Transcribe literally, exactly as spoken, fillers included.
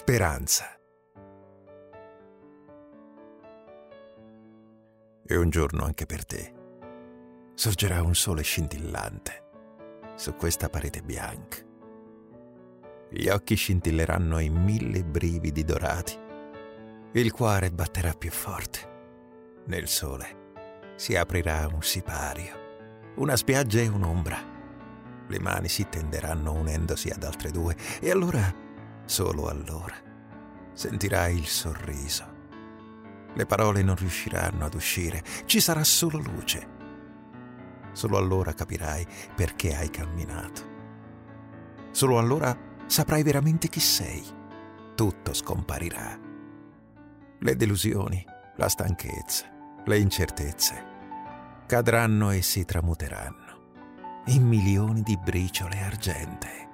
Speranza. E un giorno anche per te sorgerà un sole scintillante su questa parete bianca. Gli occhi scintilleranno in mille brividi dorati. Il cuore batterà più forte. Nel sole si aprirà un sipario, una spiaggia e un'ombra. Le mani si tenderanno unendosi ad altre due e allora, solo allora, sentirai il sorriso. Le parole non riusciranno ad uscire, ci sarà solo luce. Solo allora capirai perché hai camminato. Solo allora saprai veramente chi sei. Tutto scomparirà. Le delusioni, la stanchezza, le incertezze cadranno e si tramuteranno in milioni di briciole argentee.